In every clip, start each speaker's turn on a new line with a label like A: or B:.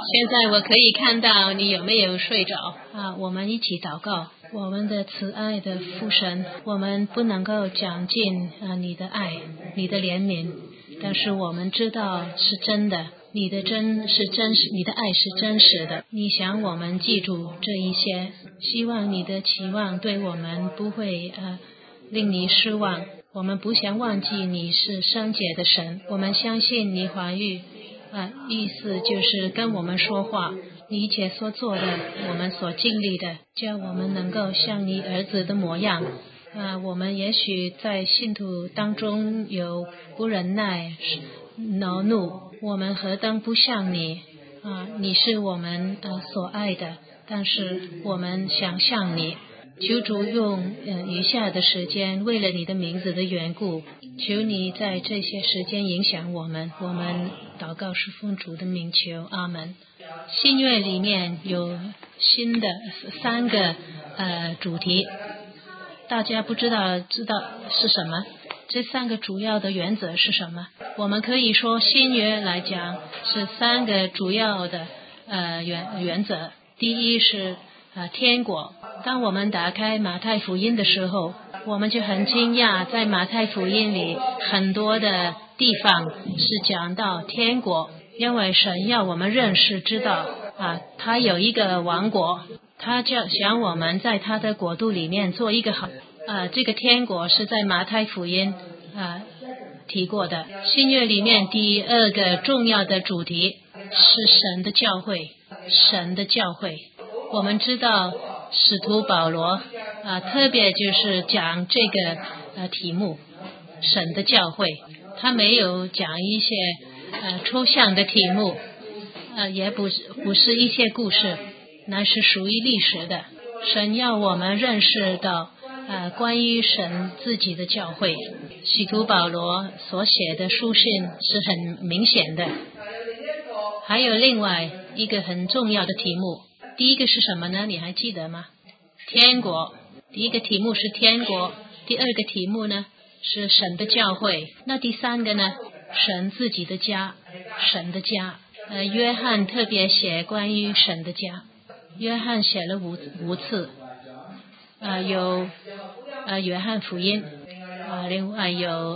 A: 现在我可以看到你有没有睡着啊？我们一起祷告。我们的慈爱的父神，我们不能够讲尽你的爱，你的怜悯，但是我们知道是真的，你的真是真实，你的爱是真实的。你想我们记住这一些，希望你的期望对我们不会令你失望。我们不想忘记你是圣洁的神，我们相信你话语意思就是跟我们说话，你一切所做的，我们所经历的，叫我们能够像你儿子的模样。我们也许在信徒当中有不忍耐、恼怒，我们何等不像你你是我们所爱的，但是我们想像你。求主用余下的时间，为了你的名字的缘故，求你在这些时间影响我们。我们祷告是奉主的名求，阿门。新约里面有新的3个主题，大家不知道是什么？这3个主要的原则是什么？我们可以说新约来讲是3个主要的原则。第一是天国。当我们打开马太福音的时候，我们就很惊讶，在马太福音里很多的地方是讲到天国，因为神要我们认识知道他有一个王国，他想我们在他的国度里面做一个好这个天国是在马太福音提过的。新约里面第2个重要的主题是神的教会，神的教会。我们知道使徒保罗特别就是讲这个题目，神的教会。他没有讲一些抽象的题目，也不是一些故事，那是属于历史的。神要我们认识到关于神自己的教会。使徒保罗所写的书信是很明显的。还有另外一个很重要的题目，第一个是什么呢？你还记得吗？天国。第一个题目是天国，第2个题目呢是神的教会。那第3个呢？神自己的家，神的家。约翰特别写关于神的家，约翰写了5次，有约翰福音，另外有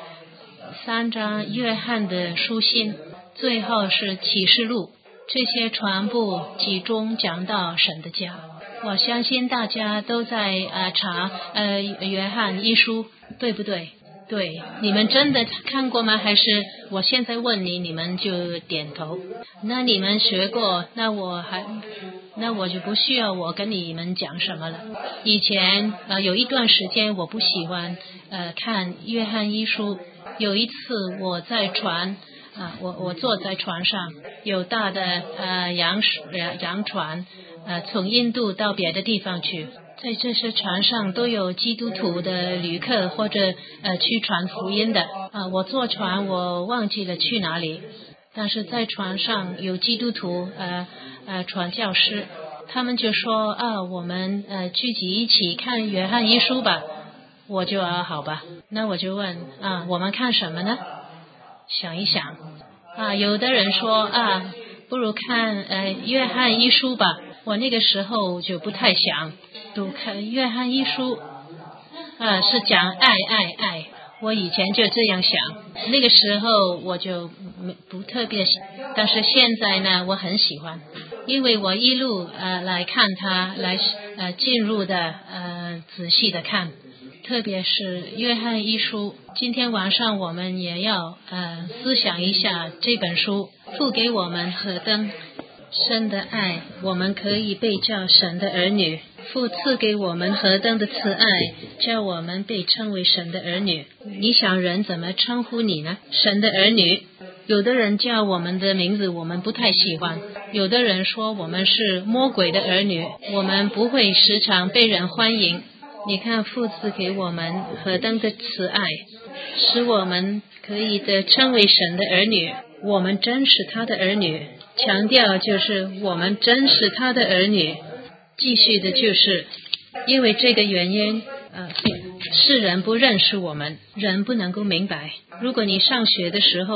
A: 3章约翰的书信，最后是启示录。这些全部集中讲到神的家。我相信大家都在查约翰一书，对不对？对，你们真的看过吗？还是我现在问你，你们就点头？那你们学过，那我就不需要我跟你们讲什么了。以前有一段时间我不喜欢看约翰一书。有一次我在船我坐在船上，有大的洋船从印度到别的地方去，在这些船上都有基督徒的旅客或者去传福音的我坐船我忘记了去哪里，但是在船上有基督徒传教士，他们就说我们聚集一起看约翰一书吧。我就好吧，那我就问我们看什么呢？想一想有的人说不如看约翰一书吧。我那个时候就不太想读看约翰一书是讲爱，我以前就这样想，那个时候我就不特别但是现在呢我很喜欢，因为我一路来看它，来进入的仔细的看，特别是约翰一书。今天晚上我们也要思想一下这本书父给我们何等深的爱，我们可以被叫神的儿女。父赐给我们何等的慈爱，叫我们被称为神的儿女。你想人怎么称呼你呢？神的儿女。有的人叫我们的名字我们不太喜欢，有的人说我们是魔鬼的儿女，我们不会时常被人欢迎。你看父赐给我们何等的慈爱，使我们可以称为神的儿女，我们真是他的儿女。强调就是我们真是他的儿女，继续的就是因为这个原因世人不认识我们，人不能够明白。如果你上学的时候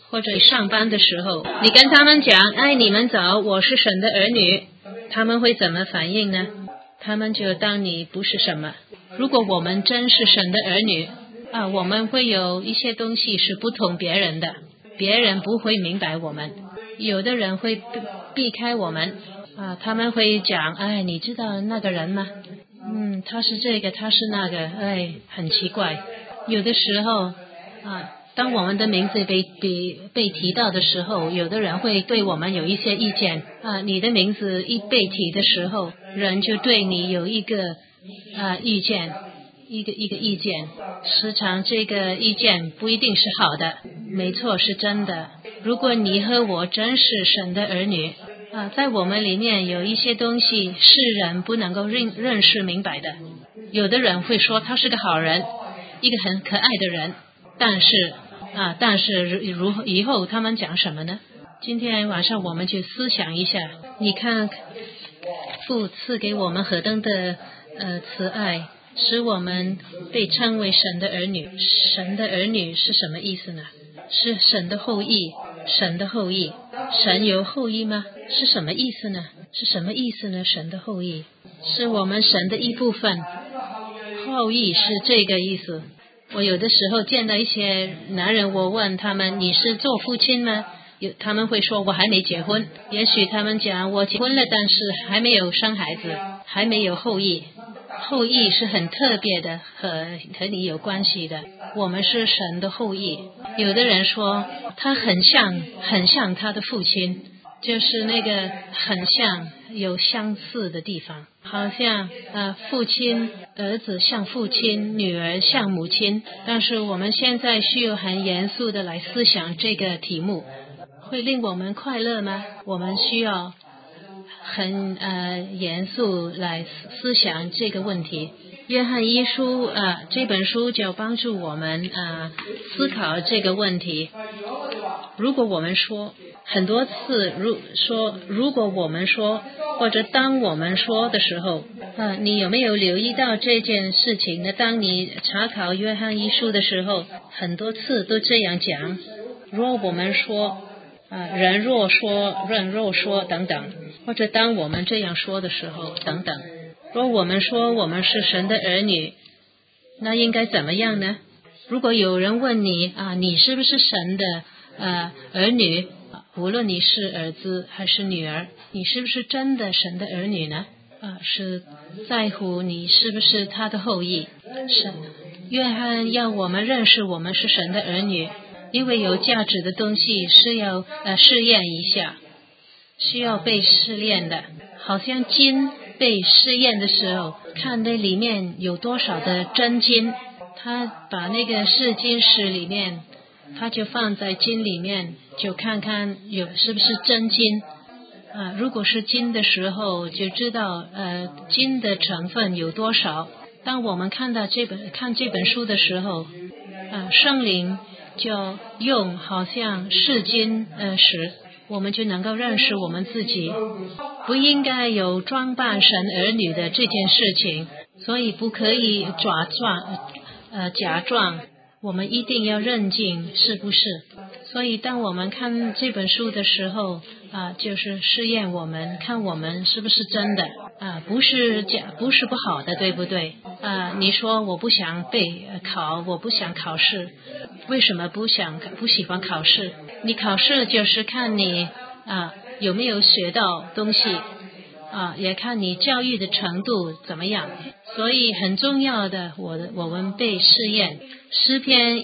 A: 或者上班的时候，你跟他们讲，哎，你们早，我是神的儿女，他们会怎么反应呢？他们就当你不是什么。如果我们真是神的儿女我们会有一些东西是不同别人的，别人不会明白我们，有的人会避开我们他们会讲，哎，你知道那个人吗？他是这个，他是那个，哎，很奇怪。有的时候当我们的名字被提到的时候，有的人会对我们有一些意见你的名字一被提的时候，人就对你有一个意见，一个意见。时常这个意见不一定是好的，没错，是真的。如果你和我真是神的儿女在我们里面有一些东西世人不能够认识明白的。有的人会说他是个好人，一个很可爱的人，但是以后他们讲什么呢？今天晚上我们就思想一下，你看父赐给我们何等的慈爱，使我们被称为神的儿女。神的儿女是什么意思呢？是神的后裔，神的后裔。神有后裔吗？是什么意思呢？是什么意思呢？神的后裔是我们神的一部分，后裔是这个意思。我有的时候见到一些男人，我问他们，你是做父亲吗？他们会说我还没结婚。也许他们讲我结婚了，但是还没有生孩子，还没有后裔。后裔是很特别的，和你有关系的。我们是神的后裔。有的人说他很像他的父亲，就是那个很像，有相似的地方，好像父亲儿子像父亲，女儿像母亲。但是我们现在需要很严肃的来思想这个题目，会令我们快乐吗？我们需要很严肃来思想这个问题。约翰一书这本书就帮助我们思考这个问题。如果我们说很多次如果我们说或者当我们说的时候你有没有留意到这件事情呢？当你查考约翰一书的时候，很多次都这样讲。若我们说人若说等等，或者当我们这样说的时候等等。若我们说我们是神的儿女，那应该怎么样呢？如果有人问你你是不是神的儿女，无论你是儿子还是女儿，你是不是真的神的儿女呢？是在乎你是不是他的后裔。约翰要我们认识我们是神的儿女，因为有价值的东西是要试验一下，需要被试炼的。好像金被试验的时候，看那里面有多少的真金，他把那个试金石里面，他就放在金里面，就看看是不是真金如果是金的时候，就知道金的成分有多少。当我们看这本书的时候圣灵就用好像试金石，我们就能够认识我们自己。不应该有装扮神儿女的这件事情，所以不可以假装，我们一定要认定是不是。所以当我们看这本书的时候就是试验我们，看我们是不是真的不是不好的，对不对你说我不想我不想考试，为什么不喜欢考试？你考试就是看你有没有学到东西也看你教育的程度怎么样。所以很重要的，我们被试验。诗篇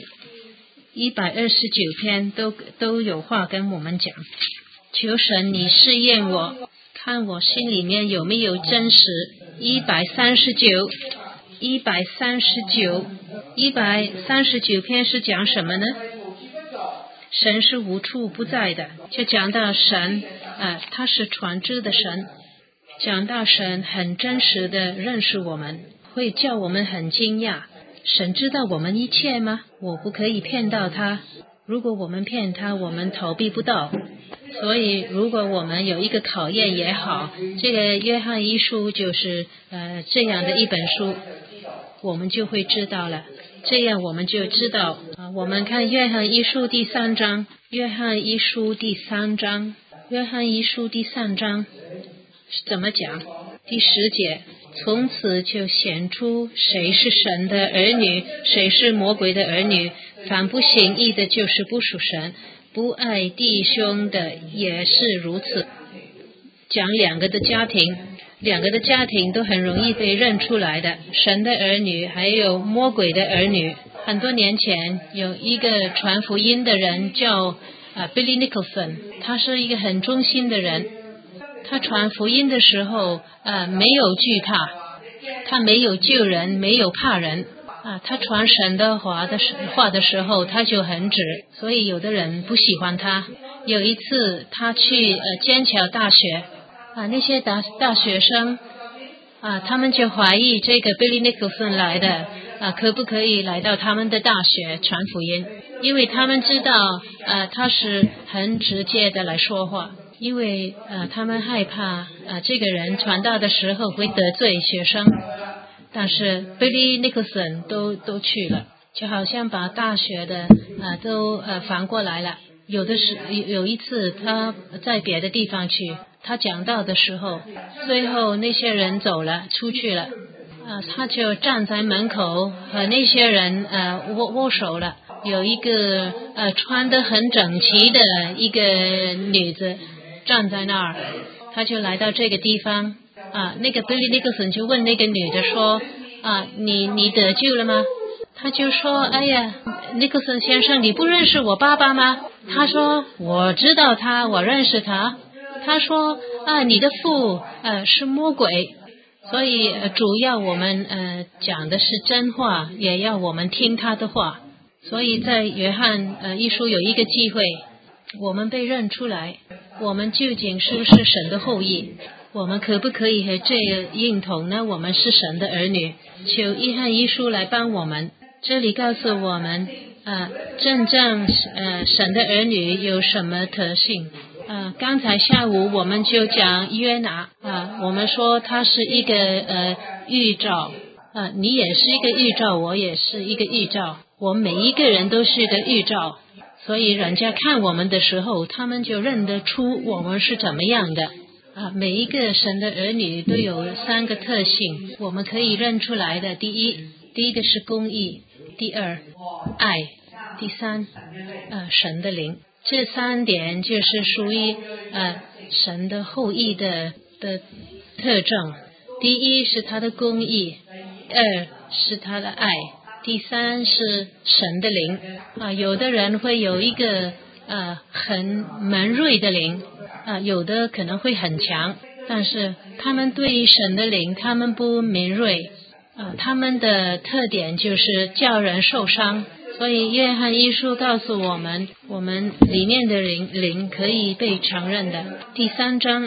A: 129篇都有话跟我们讲，求神你试验我，看我心里面有没有真实。139篇是讲什么呢？神是无处不在的，就讲到神他是全知的神，讲到神很真实的认识我们，会叫我们很惊讶。神知道我们一切吗？我不可以骗到他，如果我们骗他，我们逃避不到。所以如果我们有一个考验也好，这个约翰一书就是这样的一本书，我们就会知道了。这样我们就知道我们看约翰一书第3章，约翰一书第3章是怎么讲？第10节，从此就显出谁是神的儿女，谁是魔鬼的儿女。凡不行义的，就是不属神；不爱弟兄的也是如此。讲两个的家庭都很容易被认出来的，神的儿女还有魔鬼的儿女。很多年前有一个传福音的人叫Billy Nicholson， 他是一个很忠心的人。他传福音的时候没有惧怕，他没有救人，没有怕人他传神的话的时候他就很直，所以有的人不喜欢他。有一次他去剑桥大学那些大学生他们就怀疑这个 Billy Nicholson 来的可不可以来到他们的大学传福音，因为他们知道他是很直接的来说话，因为他们害怕这个人传道的时候会得罪学生。但是 Billy Nicholson 都去了，就好像把大学的都反过来了。有一次他在别的地方去，他讲道的时候，最后那些人走了出去了他就站在门口和那些人握手了。有一个穿得很整齐的一个女子站在那儿，他就来到这个地方那个 Billy Nicholson 就问那个女的说你得救了吗？他就说哎呀 Nicholson 先生，你不认识我爸爸吗？他说我知道他，我认识他。他说你的父是魔鬼。所以主要我们讲的是真话，也要我们听他的话。所以在约翰一书有一个机会，我们被认出来，我们究竟是不是神的后裔，我们可不可以和这个认同呢？我们是神的儿女，求约翰一书来帮我们。这里告诉我们真正神的儿女有什么特性。刚才下午我们就讲约拿我们说他是一个预兆你也是一个预兆，我也是一个预兆，我们每一个人都是一个预兆，所以人家看我们的时候，他们就认得出我们是怎么样的每一个神的儿女都有3个特性，我们可以认出来的。第一个是公义，第2爱，第3神的灵。这3点就是属于神的后裔的特征。第1是他的公义，2是他的爱，第3是神的灵有的人会有一个很敏锐的灵有的可能会很强，但是他们对于神的灵他们不敏锐他们的特点就是叫人受伤。所以约翰一书告诉我们，我们里面的灵可以被承认的。第3章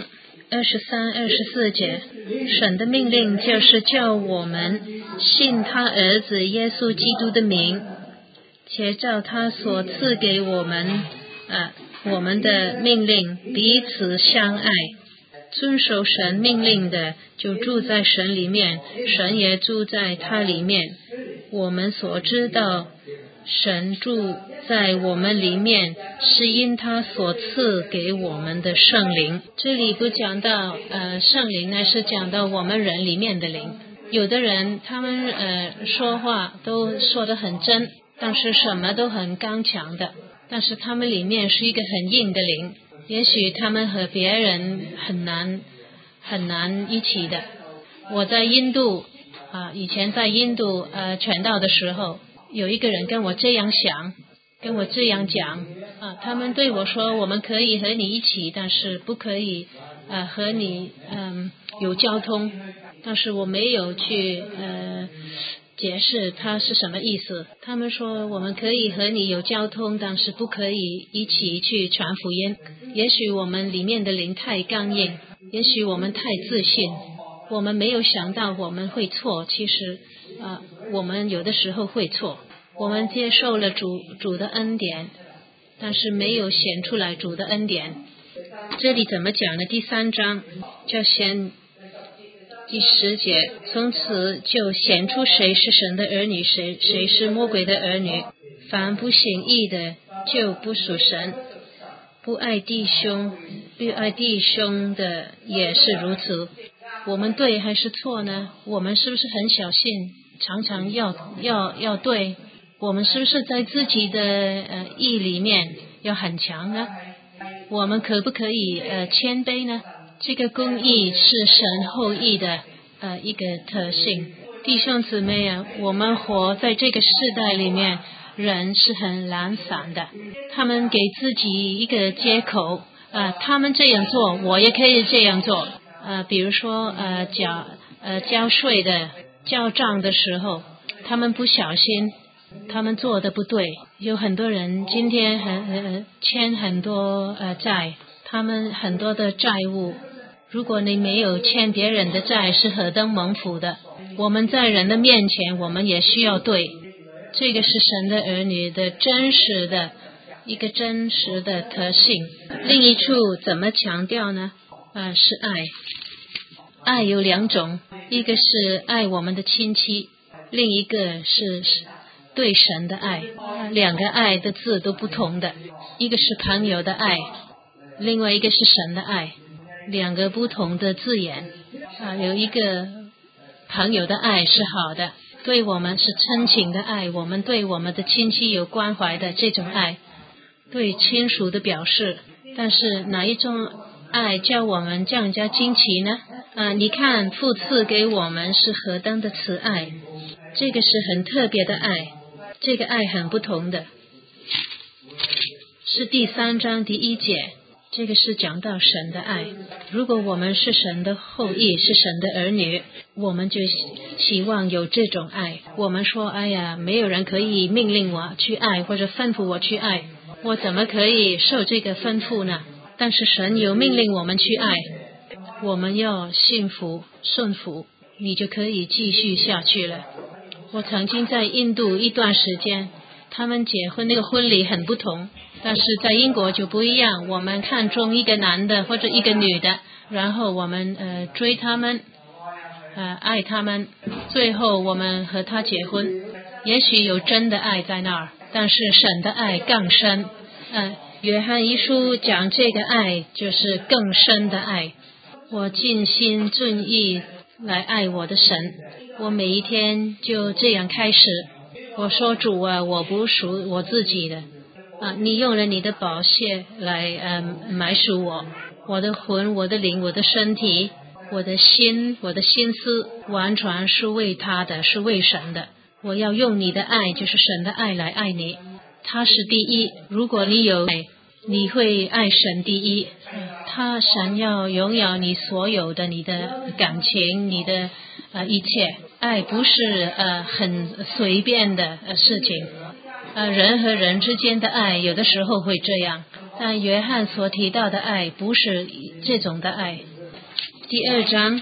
A: 23、24节，神的命令就是叫我们信他儿子耶稣基督的名，且照他所赐给我们我们的命令彼此相爱。遵守神命令的就住在神里面，神也住在他里面。我们所知道神住在我们里面，是因他所赐给我们的圣灵。这里不讲到圣灵呢，是讲到我们人里面的灵。有的人他们说话都说得很真，但是什么都很刚强的，但是他们里面是一个很硬的灵，也许他们和别人很难一起的。我在印度以前在印度传道的时候，有一个人跟我这样想，跟我这样讲他们对我说我们可以和你一起，但是不可以和你有交通。但是我没有去解释它是什么意思。他们说我们可以和你有交通，但是不可以一起去传福音。也许我们里面的灵太刚硬，也许我们太自信，我们没有想到我们会错。其实我们有的时候会错，我们接受了主的恩典，但是没有显出来主的恩典。这里怎么讲呢？第3章就先第10节，从此就显出谁是神的儿女，谁是魔鬼的儿女。 凡不行义的就不属神，不爱弟兄的也是如此。我们对还是错呢？我们是不是很小心，常常要对？我们是不是在自己的义里面要很强呢？我们可不可以谦卑呢？这个公义是神后义的一个特性。弟兄姊妹啊，我们活在这个世代里面，人是很懒散的，他们给自己一个借口，他们这样做，我也可以这样做。比如说交税的交账的时候，他们不小心，他们做的不对。有很多人今天欠很多债，他们很多的债务。如果你没有欠别人的债，是何等蒙福的。我们在人的面前，我们也需要对。这个是神的儿女的真实的特性。另一处怎么强调呢？是爱。爱有两种，一个是爱我们的亲戚，另一个是对神的爱。两个爱的字都不同的，一个是朋友的爱，另外一个是神的爱，两个不同的字眼。有一个朋友的爱是好的，对我们是亲情的爱，我们对我们的亲戚有关怀的这种爱，对亲属的表示。但是哪一种爱叫我们更加惊奇呢？你看父赐给我们是何等的慈爱，这个是很特别的爱，这个爱很不同的。是第3章第1节，这个是讲到神的爱。如果我们是神的后裔，是神的儿女，我们就希望有这种爱。我们说，哎呀，没有人可以命令我去爱，或者吩咐我去爱，我怎么可以受这个吩咐呢？但是神有命令我们去爱，我们要信服顺服，你就可以继续下去了。我曾经在印度一段时间，他们结婚那个婚礼很不同，但是在英国就不一样。我们看中一个男的或者一个女的，然后我们追他们，爱他们，最后我们和他结婚。也许有真的爱在那儿，但是神的爱更深。约翰一书讲这个爱就是更深的爱。我尽心尽意来爱我的神，我每一天就这样开始。我说主啊，我不属我自己的，你用了你的宝血来买赎我，我的魂，我的灵，我的身体，我的心，我的心思，完全是为他的，是为神的。我要用你的爱，就是神的爱来爱你，他是第一。如果你有爱，你会爱神第一。他神要拥有你所有的，你的感情，你的一切。爱不是很随便的事情。人和人之间的爱有的时候会这样，但约翰所提到的爱不是这种的爱。第2章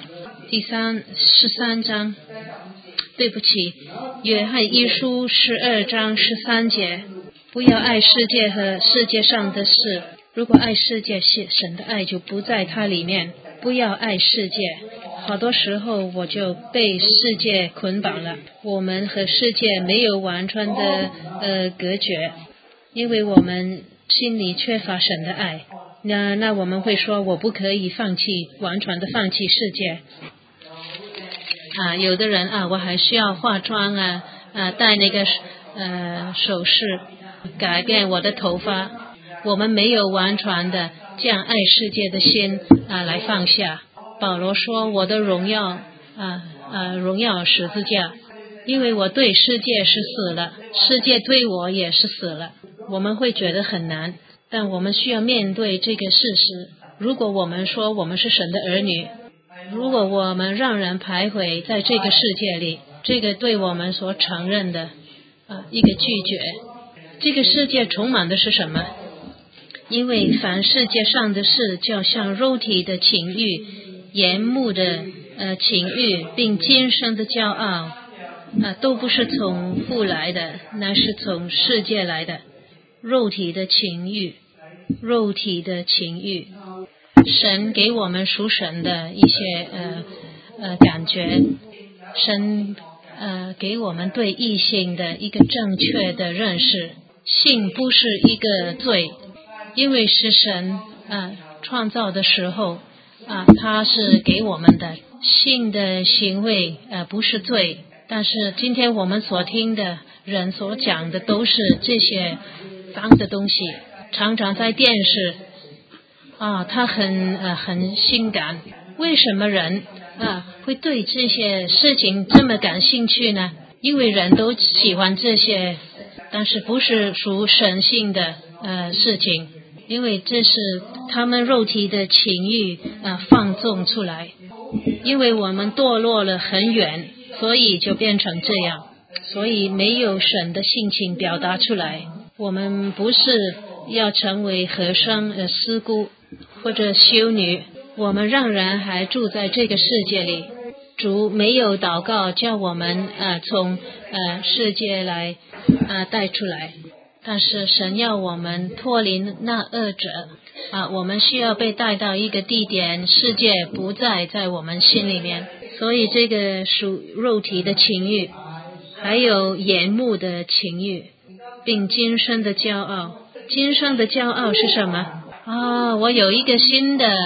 A: 13章，对不起，约翰一书12章13节，不要爱世界和世界上的事。如果爱世界，神的爱就不在它里面。不要爱世界。好多时候我就被世界捆绑了。我们和世界没有完全的隔绝，因为我们心里缺乏神的爱。那我们会说，我不可以完全的放弃世界。有的人我还需要化妆戴那个首饰，改变我的头发。我们没有完全的将爱世界的心来放下。保罗说，我的荣耀十字架，因为我对世界是死了，世界对我也是死了。我们会觉得很难，但我们需要面对这个事实。如果我们说我们是神的儿女，如果我们让人徘徊在这个世界里，这个对我们所承认的一个拒绝。这个世界充满的是什么？因为凡世界上的事，就像肉体的情欲、眼目的情欲，并今生的骄傲，都不是从父来的，那是从世界来的。肉体的情欲，神给我们属神的一些感觉。神给我们对异性的一个正确的认识。性不是一个罪，因为是神创造的时候他是给我们的性的行为不是罪。但是今天我们所听的人所讲的都是这些脏的东西，常常在电视他很性感。为什么人会对这些事情这么感兴趣呢？因为人都喜欢这些，但是不是属神性的事情，因为这是他们肉体的情欲放纵出来。因为我们堕落了很远，所以就变成这样，所以没有神的性情表达出来。我们不是要成为和尚师姑或者修女，我们仍然还住在这个世界里。主没有祷告叫我们从世界来带出来，但是神要我们脱离那恶者我们需要被带到一个地点，世界不再在我们心里面。所以这个属肉体的情欲，还有眼目的情欲，并今生的骄傲。今生的骄傲是什么我有一个新的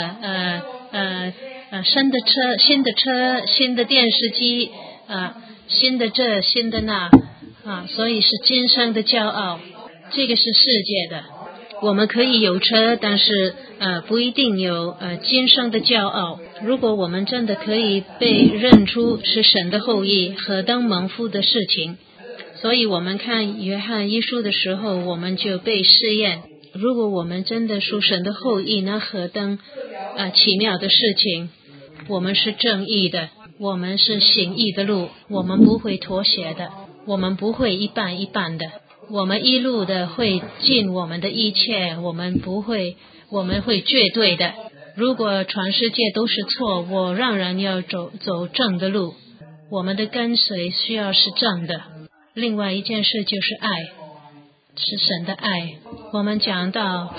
A: 新的车，新的电视机新的这新的那所以是今生的骄傲。这个是世界的，我们可以有车，但是不一定有今生的骄傲。如果我们真的可以被认出是神的后裔，何等蒙福的事情。所以我们看约翰一书的时候，我们就被试验，如果我们真的属神的后裔，那何等奇妙的事情。我们是正义的，我们是行义的路，我们不会妥协的，我们不会一半一半的，我们一路的会尽我们的一切，我们会绝对的。如果全世界都是错，我让人要走正的路，我们的跟随需要是正的。另外一件事就是爱，是神的爱。我们讲到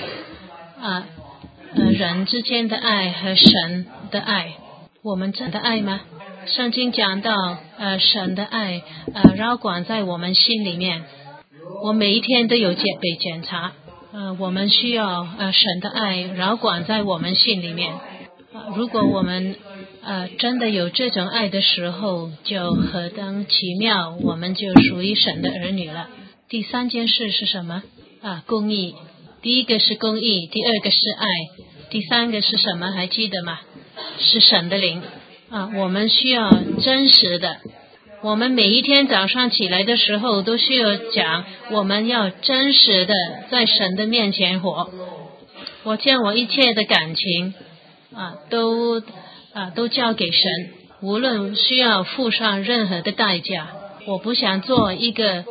A: 人之间的爱和神的爱，我们真的爱吗？圣经讲到神的爱绕管在我们心里面，我每一天都有被检查我们需要神的爱绕管在我们心里面如果我们真的有这种爱的时候，就何等奇妙，我们就属于神的儿女了。第三件事是什么公义。第一个是公义，第二个是爱，第三个是什么还记得吗？是神的灵我们需要真实的。我们每一天早上起来的时候都需要讲，我们要真实的在神的面前活。我将我一切的感情都交给神，无论需要付上任何的代价。我不想做一个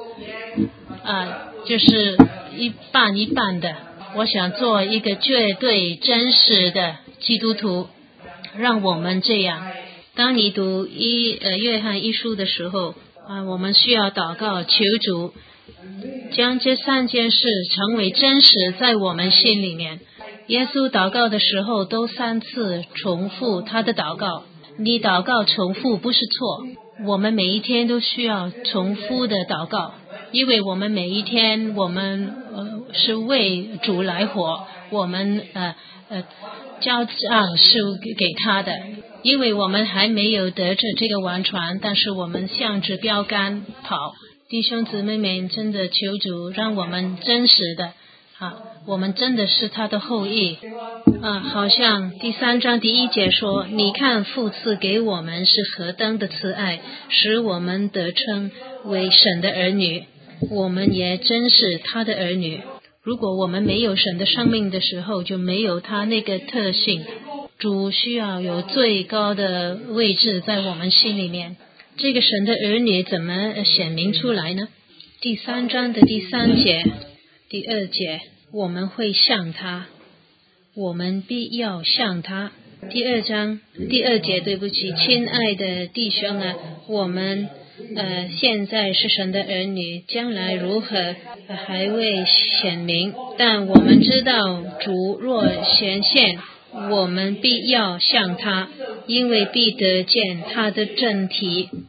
A: 就是一半一半的，我想做一个绝对真实的基督徒。让我们这样，当你读约翰一书的时候我们需要祷告求主将这三件事成为真实在我们心里面。耶稣祷告的时候都3次重复他的祷告。你祷告重复不是错，我们每一天都需要重复的祷告，因为我们每一天我们是为主来活，我们交账是给他的，因为我们还没有得着这个完全，但是我们向着标杆跑。弟兄姊妹们，真的求主让我们真实的我们真的是他的后裔好像第3章第1节说，你看父赐给我们是何等的慈爱，使我们得称为神的儿女，我们也真是他的儿女。如果我们没有神的生命的时候，就没有他那个特性。主需要有最高的位置在我们心里面。这个神的儿女怎么显明出来呢？第3章的第3节第2节，我们会像他，我们必要像他。第2章第2节，对不起，亲爱的弟兄我们现在是神的儿女，将来如何还未显明，但我们知道主若显现，我们必要像他，因为必得见他的真体。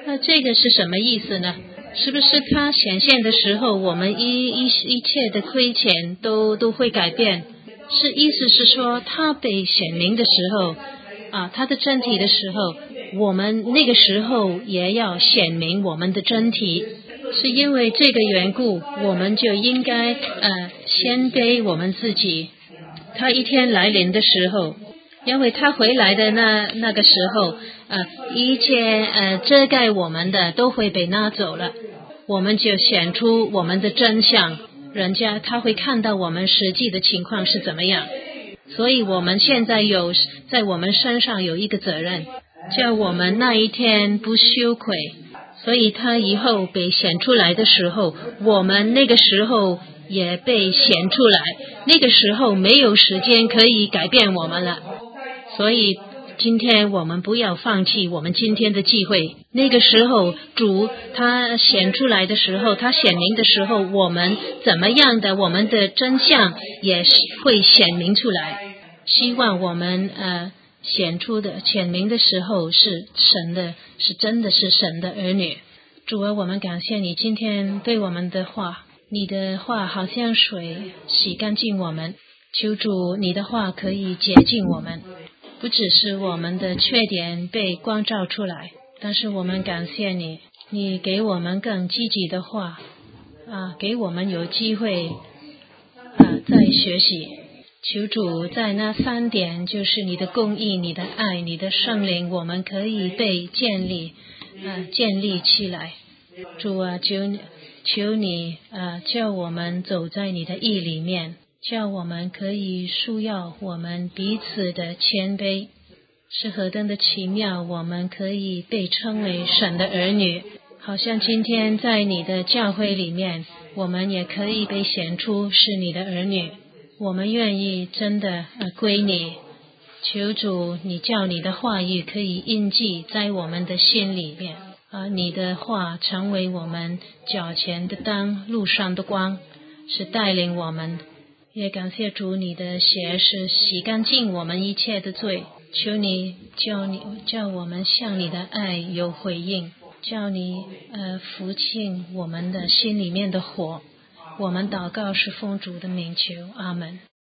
A: 那这个是什么意思呢？是不是他显现的时候，我们一切的亏欠都会改变？是意思是说，他被显明的时候他的真体的时候，我们那个时候也要显明我们的真体。是因为这个缘故，我们就应该谦卑我们自己。他一天来临的时候，因为他回来的那个时候，一切遮盖我们的都会被拿走了，我们就显出我们的真相，人家他会看到我们实际的情况是怎么样。所以我们现在在我们身上有一个责任，叫我们那一天不羞愧。所以他以后被显出来的时候，我们那个时候也被显出来，那个时候没有时间可以改变我们了。所以今天我们不要放弃我们今天的机会，那个时候主他显出来的时候，他显明的时候，我们怎么样的，我们的真相也会显明出来。希望我们显明的时候是神的，是真的是神的儿女。主啊，我们感谢你今天对我们的话，你的话好像水洗干净我们，求主你的话可以洁净我们，不只是我们的缺点被光照出来，但是我们感谢你，你给我们更积极的话给我们有机会再学习。求主在那3点，就是你的公义、你的爱、你的圣灵，我们可以被建立起来。主啊，求你叫我们走在你的义里面，叫我们可以束腰我们彼此的谦卑，是何等的奇妙，我们可以被称为神的儿女。好像今天在你的教会里面，我们也可以被显出是你的儿女。我们愿意真的归你，求主你叫你的话语可以印记在我们的心里面，你的话成为我们脚前的灯，路上的光，是带领我们。也感谢主，你的血是洗干净我们一切的罪。求你叫我们向你的爱有回应，叫你扶清我们的心里面的火。我们祷告是奉主的名求，阿们。